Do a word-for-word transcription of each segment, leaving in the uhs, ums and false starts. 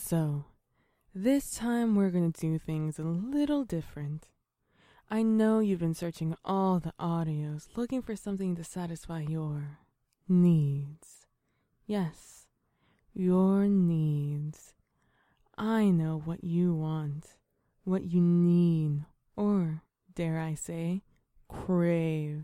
So, this time we're going to do things a little different. I know you've been searching all the audios looking for something to satisfy your needs. Yes, your needs. I know what you want, what you need, or, dare I say, crave.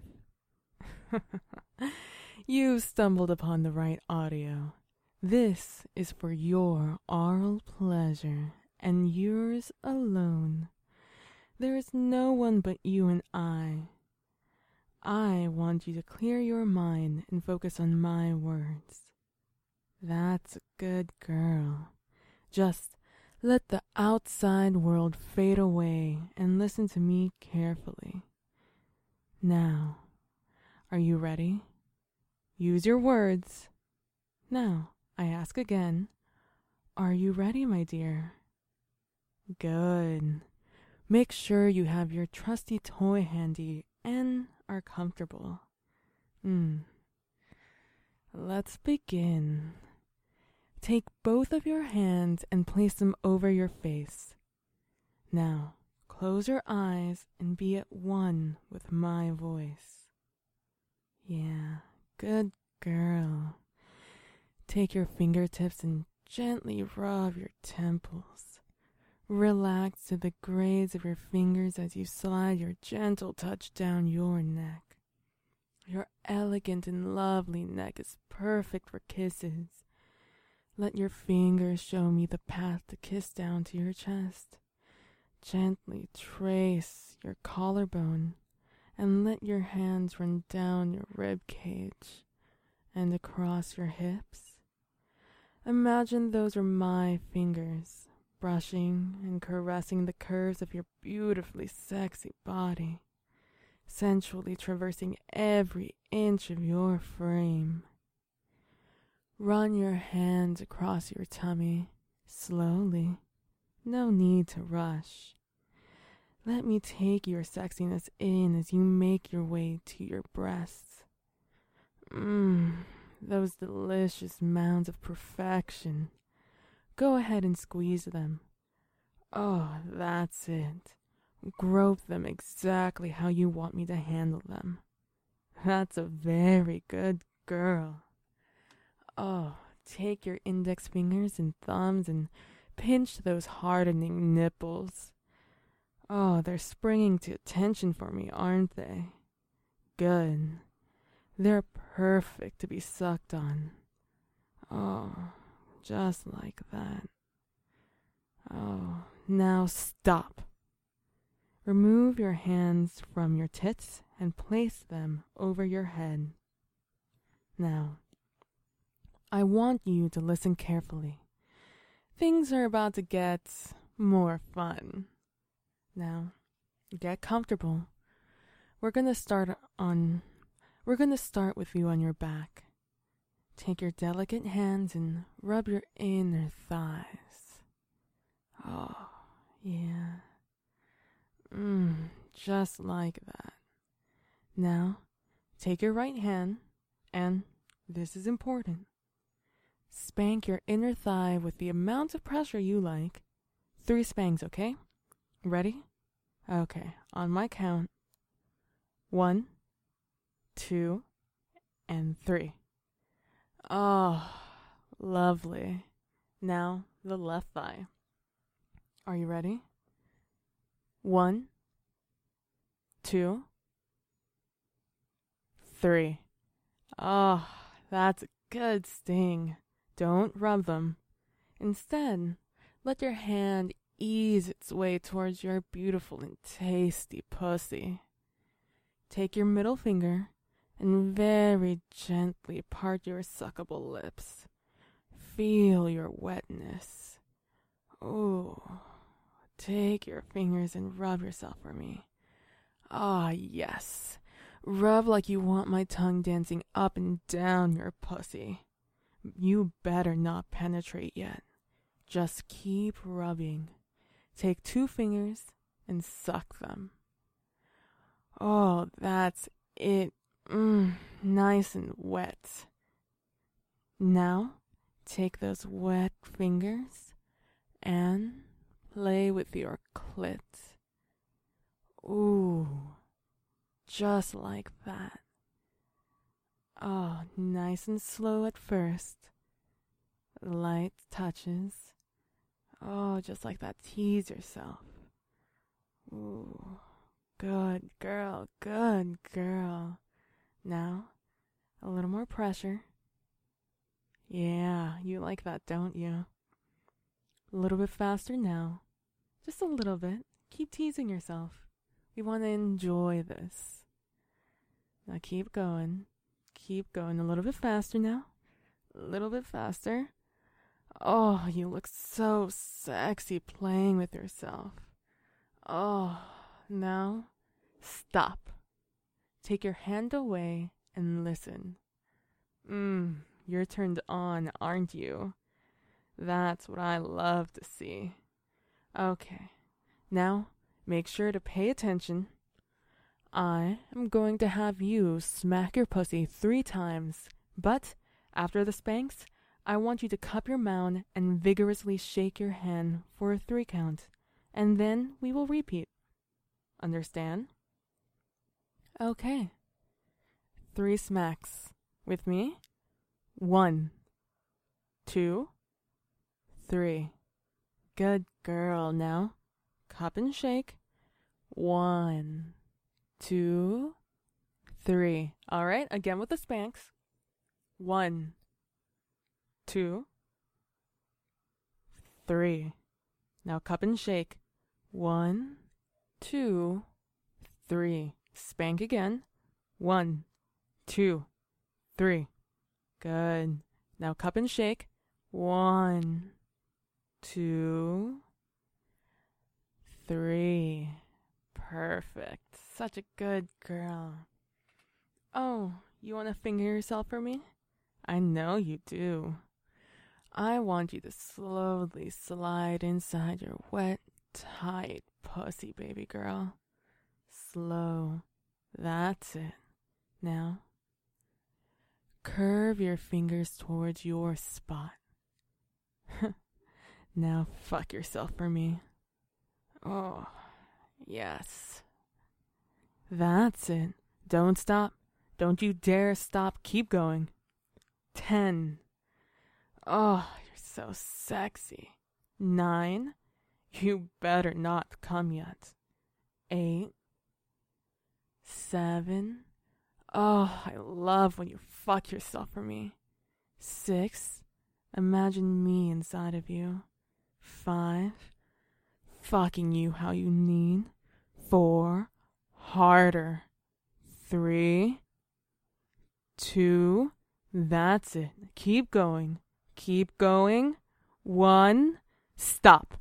You've stumbled upon the right audio. This is for your oral pleasure and yours alone. There is no one but you and I. I want you to clear your mind and focus on my words. That's a good girl. Just let the outside world fade away and listen to me carefully. Now, are you ready? Use your words. Now, I ask again, are you ready, my dear? Good. Make sure you have your trusty toy handy and are comfortable. Hmm. Let's begin. Take both of your hands and place them over your face. Now, close your eyes and be at one with my voice. Yeah, good girl. Take your fingertips and gently rub your temples. Relax to the grades of your fingers as you slide your gentle touch down your neck. Your elegant and lovely neck is perfect for kisses. Let your fingers show me the path to kiss down to your chest. Gently trace your collarbone and let your hands run down your rib cage and across your hips. Imagine those are my fingers, brushing and caressing the curves of your beautifully sexy body, sensually traversing every inch of your frame. Run your hands across your tummy, slowly. No need to rush. Let me take your sexiness in as you make your way to your breasts. Mmm, those delicious mounds of perfection. Go ahead and squeeze them. Oh, that's it. Grope them exactly how you want me to handle them. That's a very good girl. Oh, take your index fingers and thumbs and pinch those hardening nipples. Oh, they're springing to attention for me, aren't they? Good. They're perfect to be sucked on. Oh, just like that. Oh, now stop. Remove your hands from your tits and place them over your head. Now, I want you to listen carefully. Things are about to get more fun. Now, get comfortable. We're going to start on we're going to start with you on your back. Take your delicate hands and rub your inner thighs. Oh, yeah. Mmm, just like that. Now, take your right hand and, this is important, spank your inner thigh with the amount of pressure you like. Three spanks, okay? Ready? Okay, on my count. One, two, and three. Oh, lovely. Now, the left thigh. Are you ready? One, two, three. Oh, that's a good sting. Don't rub them. Instead, let your hand ease its way towards your beautiful and tasty pussy. Take your middle finger and very gently part your suckable lips. Feel your wetness. Oh, take your fingers and rub yourself for me. Ah, yes. Rub like you want my tongue dancing up and down your pussy. You better not penetrate yet. Just keep rubbing. Take two fingers and suck them. Oh, that's it. Mmm, nice and wet. Now, take those wet fingers and play with your clit. Ooh, just like that. Oh, nice and slow at first. Light touches. Oh, just like that. Tease yourself. Ooh, good girl, good girl. Now, a little more pressure. Yeah, you like that, don't you? A little bit faster now. Just a little bit. Keep teasing yourself. We want to enjoy this. Now keep going. Keep going. A little bit faster now. A little bit faster. Oh, you look so sexy playing with yourself. Oh, now stop. Take your hand away and listen. Mmm, you're turned on, aren't you? That's what I love to see. Okay, now make sure to pay attention. I am going to have you smack your pussy three times, but after the spanks, I want you to cup your mound and vigorously shake your hand for a three count, and then we will repeat. Understand? Okay. Three smacks. With me? One, two, three. Good girl. Now, cup and shake. One, two, three. All right, again with the spanks. One, two, three. Now cup and shake. One, two, three. Spank again. One, two, three. Good. Now cup and shake. One, two, three. Perfect. Such a good girl. Oh, you want to finger yourself for me? I know you do. I want you to slowly slide inside your wet, tight pussy, baby girl. Slow. That's it. Now, curve your fingers towards your spot. Now fuck yourself for me. Oh, yes. That's it. Don't stop. Don't you dare stop. Keep going. Ten. Oh, you're so sexy. Nine. You better not come yet. Eight. Seven. Oh, I love when you fuck yourself for me. Six. Imagine me inside of you. Five. Fucking you how you need. Four. Harder. Three. Two. That's it. Keep going. Keep going. One. Stop.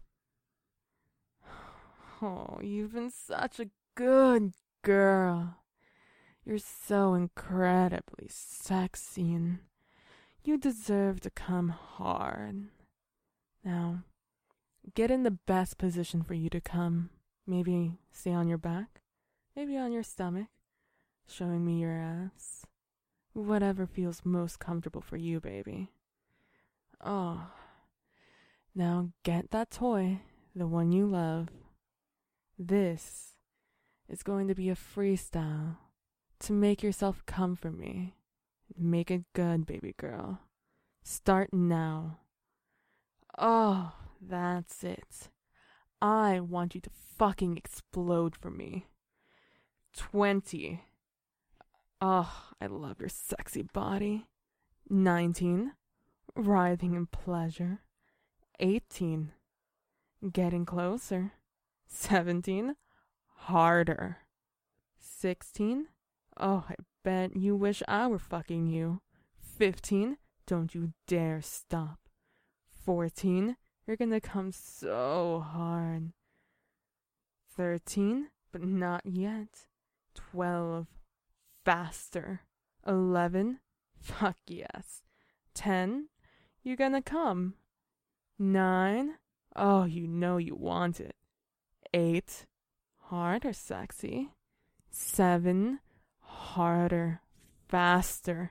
Oh, you've been such a good girl. You're so incredibly sexy and you deserve to come hard. Now, get in the best position for you to come. Maybe stay on your back. Maybe on your stomach. Showing me your ass. Whatever feels most comfortable for you, baby. Oh. Now get that toy, the one you love. This is going to be a freestyle to make yourself come for me. Make it good, baby girl. Start now. Oh, that's it. I want you to fucking explode for me. Twenty. Oh, I love your sexy body. Nineteen. Writhing in pleasure. Eighteen. Getting closer. Seventeen. Harder. Sixteen. Oh, I bet you wish I were fucking you. Fifteen. Don't you dare stop. Fourteen. You're gonna come so hard. Thirteen. But not yet. Twelve. Faster. Eleven. Fuck yes. Ten. You're gonna come. Nine. Oh, you know you want it. Eight. Harder, sexy. Seven. Harder. Faster.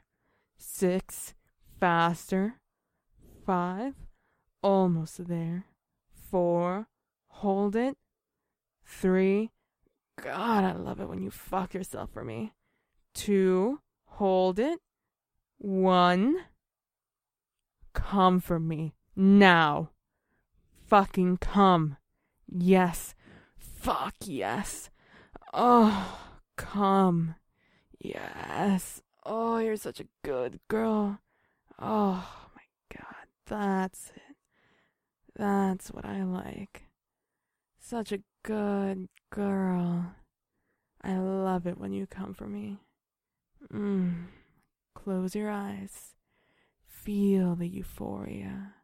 Six. Faster. Five. Almost there. four, hold it, three, God, I love it when you fuck yourself for me, two, hold it, one, come for me, now, fucking come, yes, fuck yes, oh, come, yes, oh, you're such a good girl, oh my God, that's it, that's what I like, such a good girl, I love it when you come for me, mm. Close your eyes, feel the euphoria,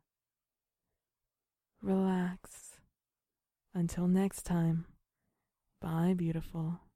relax, until next time, bye beautiful.